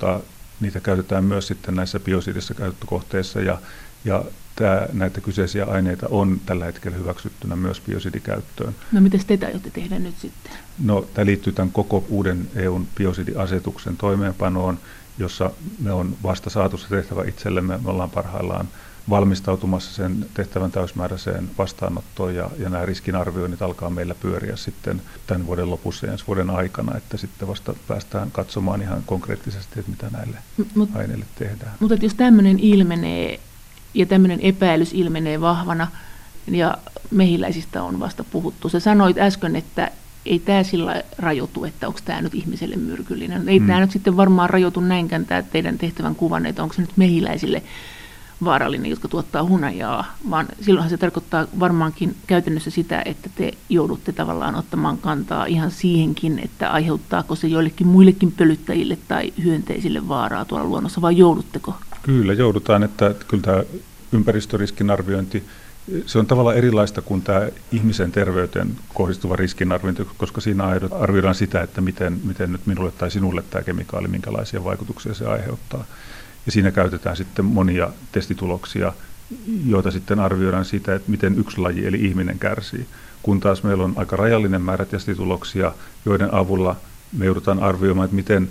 niitä käytetään myös sitten näissä biosidissa käyttökohteissa, ja näitä kyseisiä aineita on tällä hetkellä hyväksyttynä myös biosidikäyttöön.
No mitäs te aiotte tehdä nyt sitten?
No tämä liittyy tämän koko uuden EUn biosidiasetuksen toimeenpanoon, jossa me on vasta saatu se tehtävä itsellemme. Me ollaan parhaillaan valmistautumassa sen tehtävän täysmääräiseen vastaanottoon ja nämä riskinarvioinnit alkaa meillä pyöriä sitten tämän vuoden lopussa ja ensi vuoden aikana, että sitten vasta päästään katsomaan ihan konkreettisesti, että mitä näille aineille tehdään.
Mutta jos tämmöinen ilmenee ja tämmöinen epäilys ilmenee vahvana ja mehiläisistä on vasta puhuttu. Sä sanoit äsken, että ei tämä sillä rajoitu, että onko tämä nyt ihmiselle myrkyllinen. Ei tämä nyt sitten varmaan rajoitu näinkään tämä teidän tehtävän kuvanne, että onko se nyt mehiläisille vaarallinen, jotka tuottaa hunajaa, vaan silloinhan se tarkoittaa varmaankin käytännössä sitä, että te joudutte tavallaan ottamaan kantaa ihan siihenkin, että aiheuttaako se joillekin muillekin pölyttäjille tai hyönteisille vaaraa tuolla luonnossa, vai joudutteko?
Kyllä joudutaan, että kyllä tämä ympäristöriskinarviointi, se on tavallaan erilaista kuin tämä ihmisen terveyteen kohdistuva riskinarviointi, koska siinä arvioidaan sitä, että miten nyt minulle tai sinulle tämä kemikaali, minkälaisia vaikutuksia se aiheuttaa. Ja siinä käytetään sitten monia testituloksia, joita sitten arvioidaan siitä, että miten yksi laji eli ihminen kärsii. Kun taas meillä on aika rajallinen määrä testituloksia, joiden avulla me joudutaan arvioimaan, että miten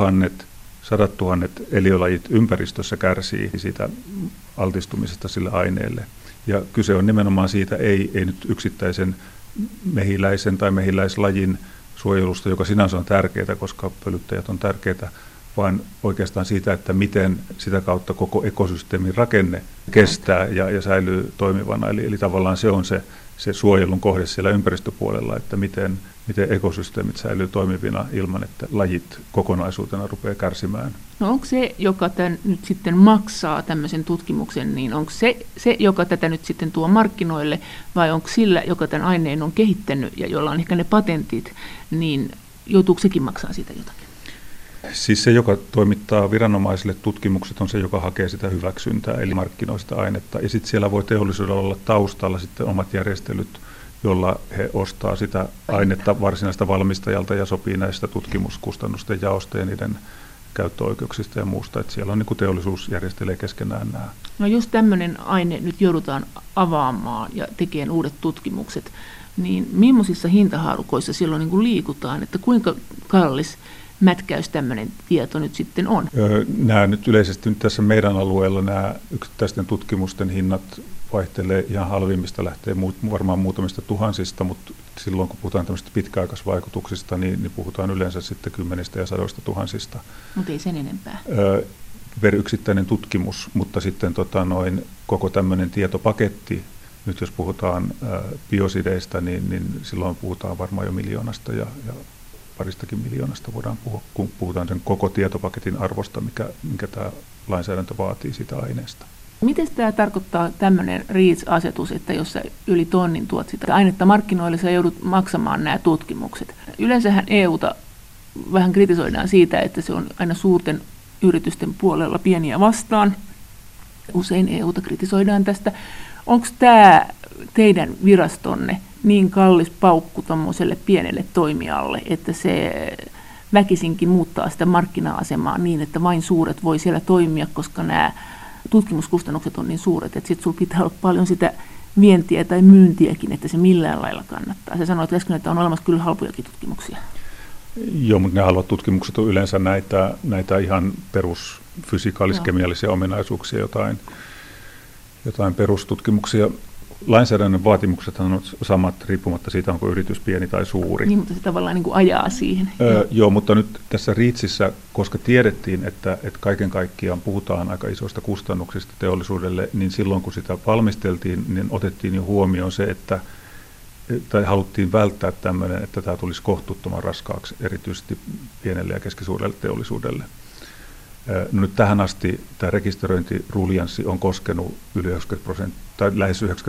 sadat tuhannet eliölajit ympäristössä kärsii siitä altistumisesta sille aineelle. Ja kyse on nimenomaan siitä, ei nyt yksittäisen mehiläisen tai mehiläislajin suojelusta, joka sinänsä on tärkeää, koska pölyttäjät on tärkeitä, vaan oikeastaan siitä, että miten sitä kautta koko ekosysteemin rakenne kestää ja säilyy toimivana. Eli tavallaan se on se suojelun kohde siellä ympäristöpuolella, että miten ekosysteemit säilyy toimivina ilman, että lajit kokonaisuutena rupeaa kärsimään.
No onko se, joka tämän nyt sitten maksaa tämmöisen tutkimuksen, niin onko se, joka tätä nyt sitten tuo markkinoille, vai onko sillä, joka tämän aineen on kehittänyt ja jolla on ehkä ne patentit, niin joutuuko sekin maksaa siitä jotakin?
Siis se, joka toimittaa viranomaisille tutkimukset, on se, joka hakee sitä hyväksyntää, eli markkinoi sitä ainetta. Ja sitten siellä voi teollisuudella olla taustalla sitten omat järjestelyt, jolla he ostaa sitä ainetta varsinaista valmistajalta ja sopii näistä tutkimuskustannusten jaosta ja niiden käyttöoikeuksista ja muusta. Että siellä on niin kuin teollisuus järjestelee keskenään nämä.
No jos tämmöinen aine nyt joudutaan avaamaan ja tekemään uudet tutkimukset, niin millaisissa hintahaarukoissa silloin niin kuin liikutaan, että kuinka kallis mätkäys tämmöinen tieto nyt sitten on?
Nämä nyt yleisesti nyt tässä meidän alueella nämä yksittäisten tutkimusten hinnat vaihtelee ihan halvimmista, lähtee varmaan muutamista tuhansista, mutta silloin kun puhutaan tämmöistä pitkäaikaisvaikutuksista, niin puhutaan yleensä sitten kymmenistä ja sadoista tuhansista.
Mutta ei sen enempää.
Per yksittäinen tutkimus, mutta sitten koko tämmöinen tietopaketti, nyt jos puhutaan biosideista, niin silloin puhutaan varmaan jo miljoonasta ja paristakin miljoonasta voidaan puhua, kun puhutaan sen koko tietopaketin arvosta, mikä tämä lainsäädäntö vaatii sitä aineesta.
Miten tämä tarkoittaa tämmöinen REACH-asetus, että jos sä yli tonnin tuot sitä ainetta markkinoille, sä joudut maksamaan nämä tutkimukset? Yleensähän EUta vähän kritisoidaan siitä, että se on aina suurten yritysten puolella pieniä vastaan. Usein EUta kritisoidaan tästä. Onko tämä teidän virastonne niin kallis paukku tuommoiselle pienelle toimijalle, että se väkisinkin muuttaa sitä markkina-asemaa niin, että vain suuret voi siellä toimia, koska nämä tutkimuskustannukset on niin suuret, että sitten sulla pitää olla paljon sitä vientiä tai myyntiäkin, että se millään lailla kannattaa. Se sanoo, että on olemassa kyllä halpojakin tutkimuksia.
Joo, mutta ne halvat tutkimukset on yleensä näitä ihan perusfysikaalis-kemiallisia ominaisuuksia, jotain perustutkimuksia. Lainsäädännön vaatimuksethan on samat riippumatta siitä, onko yritys pieni tai suuri.
Niin, mutta se tavallaan niin kuin ajaa siihen.
Joo, mutta nyt tässä REACHissä, koska tiedettiin, että kaiken kaikkiaan puhutaan aika isoista kustannuksista teollisuudelle, niin silloin kun sitä valmisteltiin, niin otettiin jo huomioon se, tai haluttiin välttää tämmöinen, että tämä tulisi kohtuuttoman raskaaksi, erityisesti pienelle ja keskisuurelle teollisuudelle. No nyt tähän asti tämä rekisteröintiruljanssi on koskenut yli 90% tai lähes 90%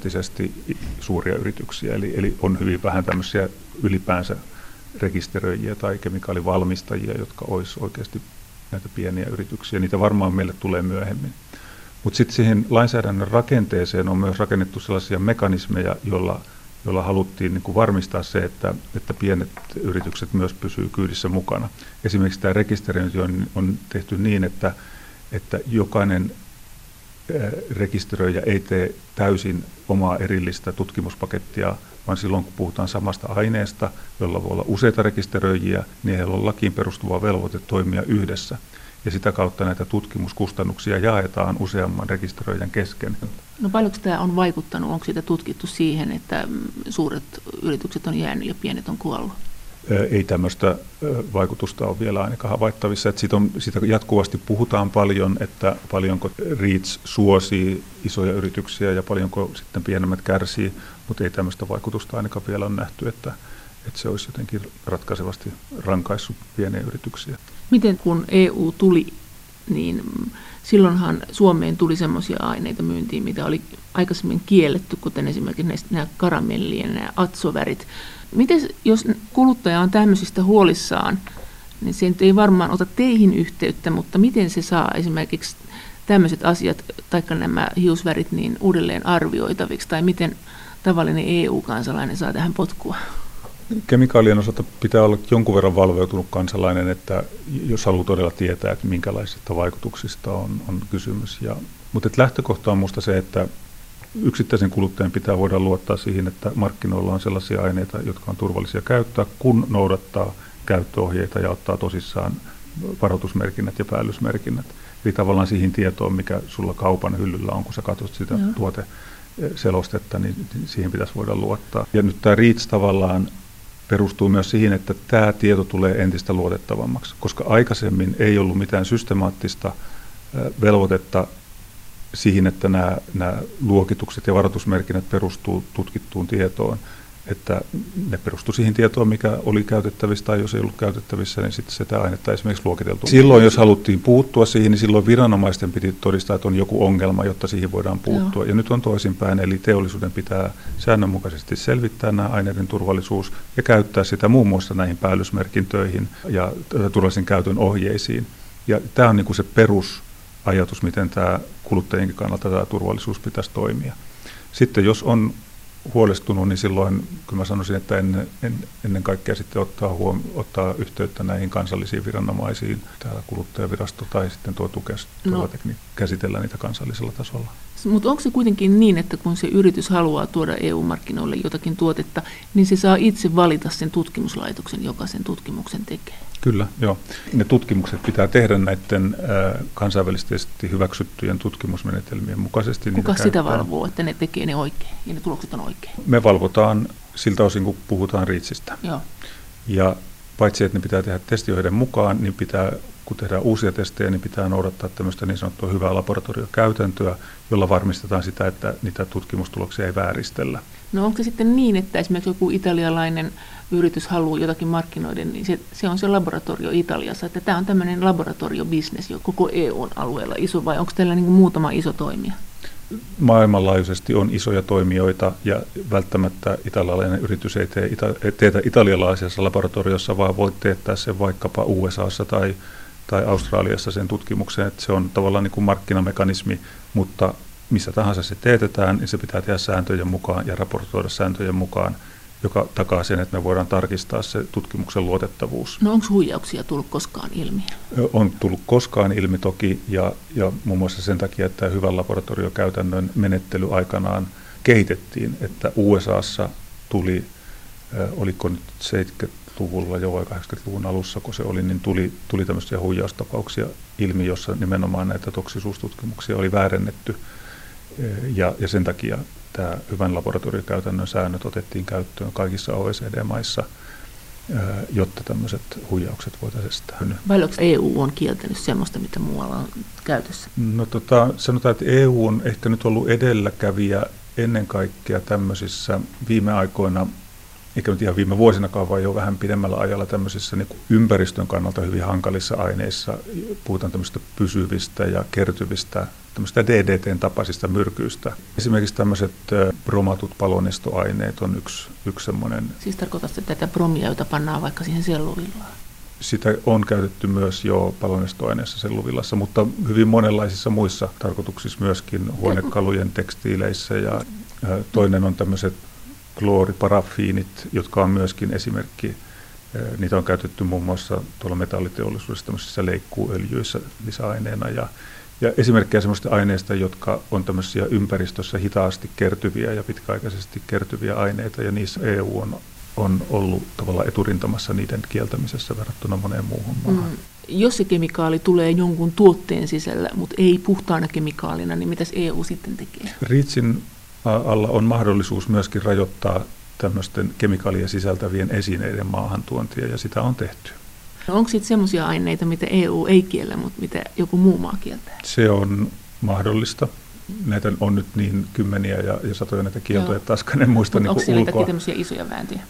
suuria yrityksiä, eli on hyvin vähän tämmöisiä ylipäänsä rekisteröijiä tai kemikaalivalmistajia, jotka olisi oikeasti näitä pieniä yrityksiä. Niitä varmaan meille tulee myöhemmin. Mutta sitten siihen lainsäädännön rakenteeseen on myös rakennettu sellaisia mekanismeja, jolla haluttiin niin kuin varmistaa se, että pienet yritykset myös pysyy kyydissä mukana. Esimerkiksi tämä rekisteröinti on tehty niin, että jokainen rekisteröijä ei tee täysin omaa erillistä tutkimuspakettia, vaan silloin kun puhutaan samasta aineesta, jolla voi olla useita rekisteröijiä, niin heillä on lakiin perustuva velvoite toimia yhdessä. Ja sitä kautta näitä tutkimuskustannuksia jaetaan useamman rekisteröijän kesken.
No paljonko tämä on vaikuttanut? Onko siitä tutkittu siihen, että suuret yritykset on jäänyt ja pienet on kuollut?
Ei tämmöistä vaikutusta ole vielä ainakaan havaittavissa. Että siitä jatkuvasti puhutaan paljon, että paljonko REACH suosii isoja yrityksiä ja paljonko sitten pienemmät kärsii, mutta ei tämmöistä vaikutusta ainakaan vielä ole nähty, että se olisi jotenkin ratkaisevasti rankaissut pieniä yrityksiä.
Miten kun EU tuli, niin silloinhan Suomeen tuli semmoisia aineita myyntiin, mitä oli aikaisemmin kielletty, kuten esimerkiksi nämä karamellien, nämä atsovärit. Miten, jos kuluttaja on tämmöisistä huolissaan, niin se ei varmaan ota teihin yhteyttä, mutta miten se saa esimerkiksi tämmöiset asiat, taikka nämä hiusvärit, niin uudelleen arvioitaviksi, tai miten tavallinen EU-kansalainen saa tähän potkua?
Kemikaalien osalta pitää olla jonkun verran valveutunut kansalainen, että jos haluaa todella tietää, että minkälaisista vaikutuksista on kysymys. Mutta lähtökohta on minusta se, että yksittäisen kuluttajan pitää voida luottaa siihen, että markkinoilla on sellaisia aineita, jotka on turvallisia käyttää, kun noudattaa käyttöohjeita ja ottaa tosissaan varoitusmerkinnät ja päällysmerkinnät. Eli tavallaan siihen tietoon, mikä sulla kaupan hyllyllä on, kun sä katsot sitä tuoteselostetta, niin siihen pitäisi voida luottaa. Ja nyt tämä REACH tavallaan perustuu myös siihen, että tämä tieto tulee entistä luotettavammaksi, koska aikaisemmin ei ollut mitään systemaattista velvoitetta siihen, että nämä luokitukset ja varoitusmerkinnät perustuu tutkittuun tietoon, että ne perustuu siihen tietoon, mikä oli käytettävissä, tai jos ei ollut käytettävissä, niin sitten sitä ainetta esimerkiksi luokiteltu. Silloin, jos haluttiin puuttua siihen, niin silloin viranomaisten piti todistaa, että on joku ongelma, jotta siihen voidaan puuttua. Joo. Ja nyt on toisinpäin, eli teollisuuden pitää säännönmukaisesti selvittää nämä aineiden turvallisuus ja käyttää sitä muun muassa näihin päällysmerkintöihin ja turvallisen käytön ohjeisiin. Ja tämä on niin kuin se perusajatus, miten tämä kuluttajienkin kannalta tämä turvallisuus pitäisi toimia. Sitten jos on huolestunut, niin silloin kyllä mä sanoisin, että ennen kaikkea sitten ottaa yhteyttä näihin kansallisiin viranomaisiin, täällä kuluttajavirasto tai sitten tuo TUKES, käsitellä niitä kansallisella tasolla.
Mutta onko se kuitenkin niin, että kun se yritys haluaa tuoda EU-markkinoille jotakin tuotetta, niin se saa itse valita sen tutkimuslaitoksen, joka sen tutkimuksen tekee?
Kyllä, joo. Ne tutkimukset pitää tehdä näiden kansainvälisesti hyväksyttyjen tutkimusmenetelmien mukaisesti.
Kuka sitä valvoo, että ne tekee ne oikein ja ne tulokset on oikein?
Me valvotaan siltä osin, kun puhutaan REACHista.
Joo.
Ja paitsi, että ne pitää tehdä testiohjeiden mukaan, niin kun tehdään uusia testejä, niin pitää noudattaa tämmöistä niin sanottua hyvää laboratoriokäytäntöä, jolla varmistetaan sitä, että niitä tutkimustuloksia ei vääristellä.
No onko se sitten niin, että esimerkiksi joku italialainen yritys haluaa jotakin markkinoida, niin se on se laboratorio Italiassa, että tämä on tämmöinen laboratoriobisnes jo koko EUn alueella iso, vai onko teillä niin kuin muutama iso toimija?
Maailmanlaajuisesti on isoja toimijoita ja välttämättä italialainen yritys ei teetä italialaisessa laboratoriossa, vaan voi teettää sen vaikkapa USAssa tai Australiassa sen tutkimuksen, että se on tavallaan niin kuin markkinamekanismi, mutta missä tahansa se teetetään, niin se pitää tehdä sääntöjen mukaan ja raportoida sääntöjen mukaan, joka takaa sen, että me voidaan tarkistaa se tutkimuksen luotettavuus.
No onko huijauksia tullut koskaan ilmi?
On tullut koskaan ilmi toki, ja muun muassa sen takia, että hyvän laboratoriokäytännön menettely aikanaan kehitettiin, että USAssa tuli, oliko nyt 70-luvulla jo vai 80-luvun alussa, kun se oli, niin tuli tämmöisiä huijaustapauksia ilmi, jossa nimenomaan näitä toksisuustutkimuksia oli väärennetty, ja sen takia tämä hyvän laboratoriokäytännön säännöt otettiin käyttöön kaikissa OECD-maissa, jotta tämmöiset huijaukset voitaisiin estää.
Paljonko EU on kieltänyt semmoista, mitä muualla on käytössä?
No sanotaan, että EU on ehkä nyt ollut edelläkävijä ennen kaikkea tämmöisissä viime aikoina, eikä nyt ihan viime vuosinakaan, vaan jo vähän pidemmällä ajalla tämmöisissä niin kuin ympäristön kannalta hyvin hankalissa aineissa. Puhutaan tämmöistä pysyvistä ja kertyvistä, tämmöistä DDT-tapaisista myrkyistä. Esimerkiksi tämmöiset bromatut palonestoaineet on yksi semmoinen.
Siis tarkoitatko tätä bromia, jota pannaan vaikka siihen selluvillaan?
Sitä on käytetty myös jo palonestoaineessa selluvillassa, mutta hyvin monenlaisissa muissa tarkoituksissa myöskin huonekalujen tekstiileissä. Ja toinen on tämmöiset klooriparafiinit, jotka on myöskin esimerkki. Niitä on käytetty muun muassa tuolla metalliteollisuudessa tämmöisissä leikkuuöljyissä lisäaineena. Ja esimerkkejä sellaisista aineista, jotka on tämmöisiä ympäristössä hitaasti kertyviä ja pitkäaikaisesti kertyviä aineita, ja niissä EU on ollut tavallaan eturintamassa niiden kieltämisessä verrattuna moneen muuhun maahan.
Jos se kemikaali tulee jonkun tuotteen sisällä, mutta ei puhtaana kemikaalina, niin mitäs EU sitten tekee?
REACHin alla on mahdollisuus myöskin rajoittaa tämmöisten kemikaalia sisältävien esineiden maahantuontia, ja sitä on tehty.
No onko sitten semmoisia aineita, mitä EU ei kiellä, mutta mitä joku muu maa kieltää?
Se on mahdollista. Näitä on nyt niin kymmeniä ja satoja näitä kieltoja, että taaskaan en muista niin
onko
ulkoa.
siellä jotakin tämmöisiä isoja vääntöjä?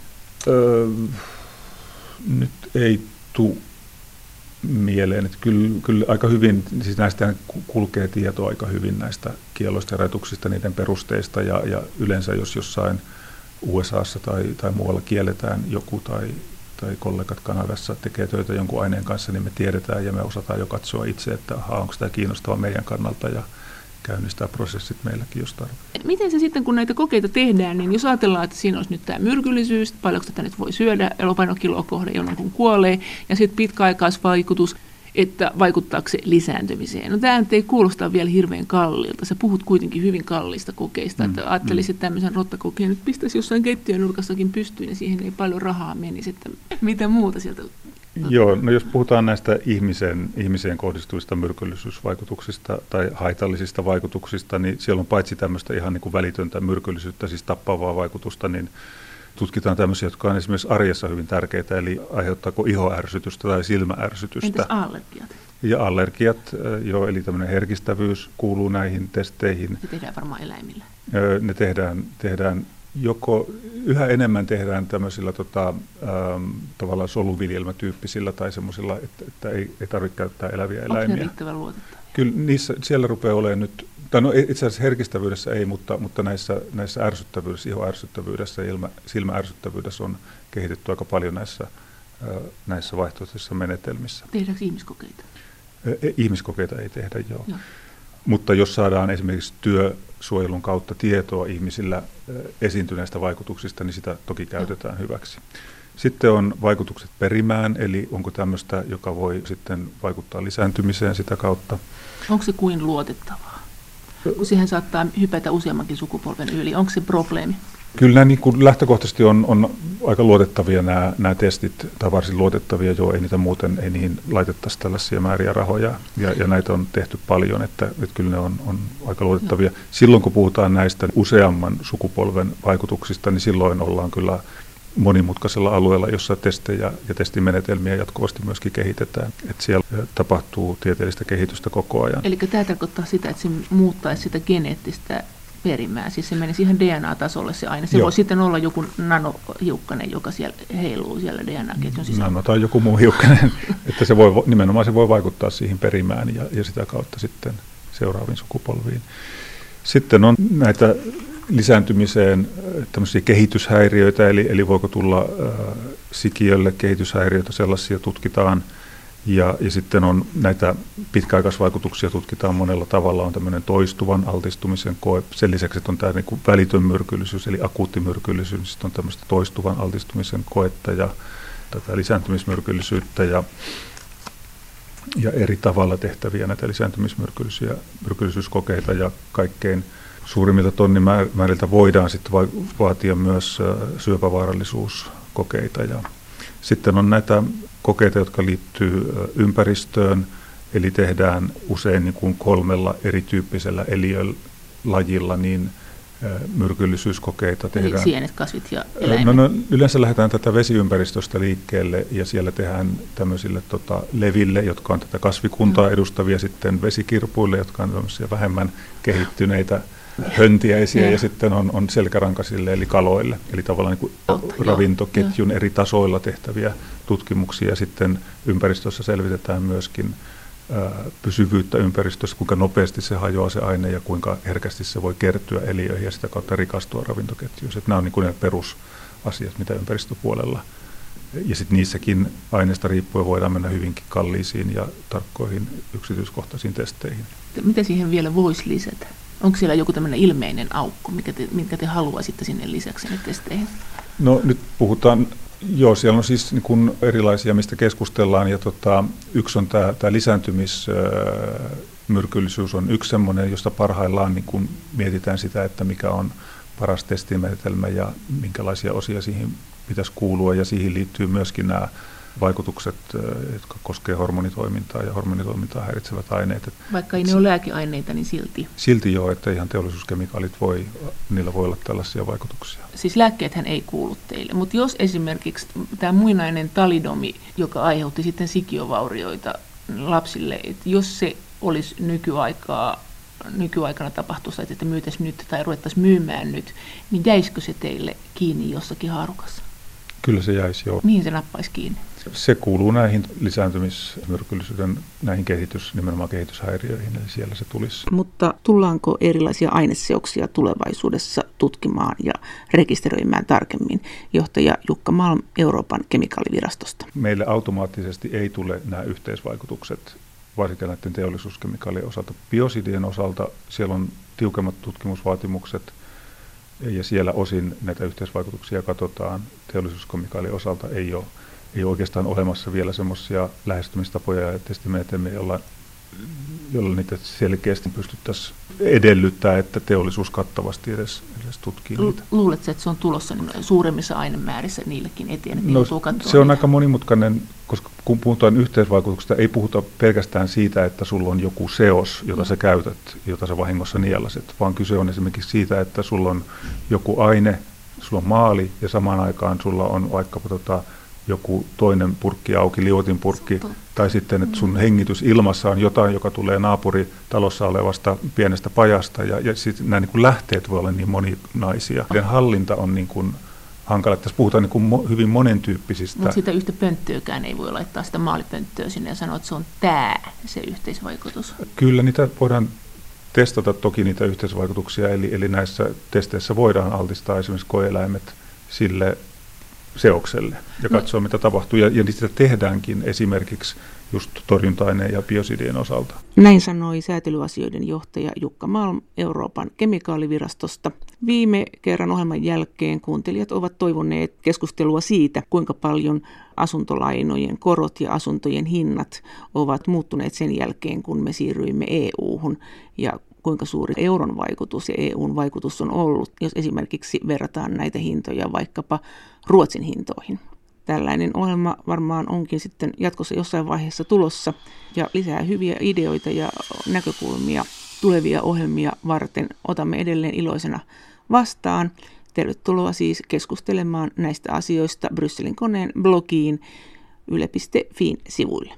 Nyt ei tule mieleen, että kyllä aika hyvin, siis näistä kulkee tieto aika hyvin näistä kielloista ja rajoituksista, niiden perusteista, ja yleensä jos jossain USAssa tai muualla kielletään joku tai kollegat Kanadassa tekee töitä jonkun aineen kanssa, niin me tiedetään ja me osataan jo katsoa itse, että onko tämä kiinnostavaa meidän kannalta ja käynnistää prosessit meilläkin, jos tarvitsee.
Miten se sitten, kun näitä kokeita tehdään, niin jos ajatellaan, että siinä olisi nyt tämä myrkyllisyys, paljonko tätä nyt voi syödä elopainokiloa kohde, jolloin kun kuolee, ja sitten pitkäaikaisvaikutus, että vaikuttaako se lisääntymiseen. No tämä ei kuulosta vielä hirveän kalliilta. Sä puhut kuitenkin hyvin kalliista kokeista, että ajattelisit, että tämmöisen rottakokeen nyt pistäisi jossain keittiön nurkassakin pystyyn, ja siihen ei paljon rahaa menisi, että mitä muuta sieltä.
Joo, no jos puhutaan näistä ihmiseen kohdistuvista myrkyllisyysvaikutuksista tai haitallisista vaikutuksista, niin siellä on paitsi tämmöistä ihan niin kuin välitöntä myrkyllisyyttä, siis tappavaa vaikutusta, niin tutkitaan tämmöisiä, jotka on esimerkiksi arjessa hyvin tärkeitä, eli aiheuttaako ihoärsytystä tai silmäärsytystä.
Entäs allergiat?
Ja allergiat, eli tämmöinen herkistävyys kuuluu näihin testeihin.
Se tehdään varmaan eläimillä.
Ne tehdään yhä enemmän tehdään tämmöisillä tavallaan soluviljelmätyyppisillä tai semmoisilla, että ei tarvitse käyttää eläviä eläimiä.
Onko ne riittävän luotettavaa?
Kyllä siellä rupeaa olemaan nyt, itse asiassa herkistävyydessä ei, mutta näissä ärsyttävyydessä, ihoärsyttävyydessä ja silmäärsyttävyydessä on kehitetty aika paljon näissä vaihtoehtoisissa menetelmissä.
Tehdäänkö ihmiskokeita?
Ihmiskokeita ei tehdä, joo. Mutta jos saadaan esimerkiksi työsuojelun kautta tietoa ihmisillä esiintyneistä vaikutuksista, niin sitä toki käytetään hyväksi. Sitten on vaikutukset perimään, eli onko tämmöistä, joka voi sitten vaikuttaa lisääntymiseen sitä kautta.
Onko se kuin luotettavaa? kun siihen saattaa hypätä useammankin sukupolven yli. Onko se probleemi?
Kyllä nämä niin kuin lähtökohtaisesti on aika luotettavia nämä testit, tai varsin luotettavia jo, ei niihin laitettaisi tällaisia määriä rahoja, ja näitä on tehty paljon, että kyllä ne on aika luotettavia. Silloin kun puhutaan näistä useamman sukupolven vaikutuksista, niin silloin ollaan kyllä monimutkaisella alueella, jossa testejä ja testimenetelmiä jatkuvasti myöskin kehitetään. Että siellä tapahtuu tieteellistä kehitystä koko ajan.
Eli tämä tarkoittaa sitä, että se muuttaisi sitä geneettistä perimää, siis se menisi ihan DNA-tasolle se aine. Se voi sitten olla joku nanohiukkanen, joka siellä heiluu siellä DNA-ketjun sisällä.
Nano tai joku muu hiukkanen, että se voi vaikuttaa siihen perimään ja sitä kautta sitten seuraaviin sukupolviin. Sitten on näitä lisääntymiseen tämmöisiä kehityshäiriöitä, eli voiko tulla sikiölle kehityshäiriöitä, sellaisia tutkitaan. Ja sitten on näitä pitkäaikaisvaikutuksia tutkitaan monella tavalla, on tämmöinen toistuvan altistumisen koe. Sen lisäksi, että on tämä niin kuin välitön myrkyllisyys, eli akuutti myrkyllisyys, sitten on tämmöistä toistuvan altistumisen koetta ja tätä lisääntymismyrkyllisyyttä ja eri tavalla tehtäviä näitä lisääntymismyrkyllisyyskokeita, ja kaikkein suurimmilta tonnimääriltä voidaan sitten vaatia myös syöpävaarallisuuskokeita. Ja sitten on näitä kokeita, jotka liittyy ympäristöön, eli tehdään usein niin kuin 3 erityyppisellä eliölajilla niin myrkyllisyyskokeita.
Eli sienet, kasvit ja eläimet.
Yleensä lähdetään tätä vesiympäristöstä liikkeelle, ja siellä tehdään tämmöisille leville, jotka on tätä kasvikuntaa edustavia, sitten vesikirpuille, jotka on tämmöisiä vähemmän kehittyneitä höntiäisiä, ja sitten on selkärankaisille eli kaloille, eli tavallaan niin kuin ravintoketjun eri tasoilla tehtäviä tutkimuksia. Sitten ympäristössä selvitetään myöskin pysyvyyttä ympäristössä, kuinka nopeasti se hajoaa se aine ja kuinka herkästi se voi kertyä eliöihin ja sitä kautta rikastua ravintoketjuissa. Nämä on niin kuin ne perusasiat, mitä ympäristöpuolella. Ja sitten niissäkin aineista riippuen voidaan mennä hyvinkin kalliisiin ja tarkkoihin yksityiskohtaisiin testeihin.
Mitä siihen vielä voisi lisätä? Onko siellä joku tämmöinen ilmeinen aukko, minkä te haluaisitte sinne lisäksi testeihin?
No nyt puhutaan, siellä on siis niin kuin erilaisia, mistä keskustellaan, ja yksi on tämä lisääntymismyrkyllisyys on yksi semmoinen, josta parhaillaan niin kuin mietitään sitä, että mikä on paras testimenetelmä ja minkälaisia osia siihen pitäisi kuulua, ja siihen liittyy myöskin nämä vaikutukset, jotka koskevat hormonitoimintaa ja hormonitoimintaa häiritsevät aineet.
Vaikka ei ne ole lääkeaineita, niin silti?
Silti joo, että ihan teollisuuskemikaalit niillä voi olla tällaisia vaikutuksia.
Siis lääkkeethän ei kuulu teille, mutta jos esimerkiksi tämä muinainen talidomi, joka aiheutti sitten sikiovaurioita lapsille, että jos se olisi nykyaikana tapahtuisi, että myytäisiin nyt tai ruvettaisiin myymään nyt, niin jäisikö se teille kiinni jossakin haarukassa?
Kyllä se jäisi, joo.
Mihin se nappaisi kiinni?
Se kuuluu näihin lisääntymismyrkyllisyyden, näihin nimenomaan kehityshäiriöihin, eli siellä se tulisi.
Mutta tullaanko erilaisia aineseoksia tulevaisuudessa tutkimaan ja rekisteröimään tarkemmin? Johtaja Jukka Malm Euroopan kemikaalivirastosta.
Meille automaattisesti ei tule nämä yhteisvaikutukset, varsinkin näiden teollisuuskemikaalien osalta. Biosidien osalta siellä on tiukemmat tutkimusvaatimukset, ja siellä osin näitä yhteisvaikutuksia katsotaan. Teollisuuskemikaalien osalta ei ole oikeastaan olemassa vielä semmoisia lähestymistapoja ja testimenetelmiä, jolla niitä selkeästi pystyttäisiin edellyttää, että teollisuus kattavasti edes tutkii niitä.
Luuletko, että se on tulossa suuremmissa ainemäärissä niillekin eteen?
Se on aika monimutkainen, koska kun puhutaan yhteisvaikutuksesta, ei puhuta pelkästään siitä, että sulla on joku seos, jota sä käytät, jota sä vahingossa nielaset, vaan kyse on esimerkiksi siitä, että sulla on joku aine, sulla on maali ja samaan aikaan sulla on vaikkapa joku toinen purkki auki, liotinpurkki, tai sitten, että sun hengitysilmassa on jotain, joka tulee naapuritalossa olevasta pienestä pajasta, ja sitten nämä niin kuin lähteet voi olla niin moninaisia. Hallinta on niin kuin hankala. Tässä puhutaan niin kuin hyvin monentyyppisistä.
Mutta sitä yhtä pönttöäkään ei voi laittaa sitä maalipönttöä sinne ja sanoa, että se on se yhteisvaikutus.
Kyllä, niitä voidaan testata toki niitä yhteisvaikutuksia, eli näissä testeissä voidaan altistaa esimerkiksi koeeläimet sille seokselle ja katsoa, mitä tapahtuu. Ja niitä tehdäänkin esimerkiksi just torjunta-aineen ja biosidien osalta.
Näin sanoi säätelyasioiden johtaja Jukka Malm Euroopan kemikaalivirastosta. Viime kerran ohjelman jälkeen kuuntelijat ovat toivoneet keskustelua siitä, kuinka paljon asuntolainojen korot ja asuntojen hinnat ovat muuttuneet sen jälkeen, kun me siirryimme EU-hun ja kuinka suuri euron vaikutus ja EUn vaikutus on ollut, jos esimerkiksi verrataan näitä hintoja vaikkapa Ruotsin hintoihin. Tällainen ohjelma varmaan onkin sitten jatkossa jossain vaiheessa tulossa ja lisää hyviä ideoita ja näkökulmia tulevia ohjelmia varten otamme edelleen iloisena vastaan. Tervetuloa siis keskustelemaan näistä asioista Brysselin koneen blogiin yle.fin sivuille.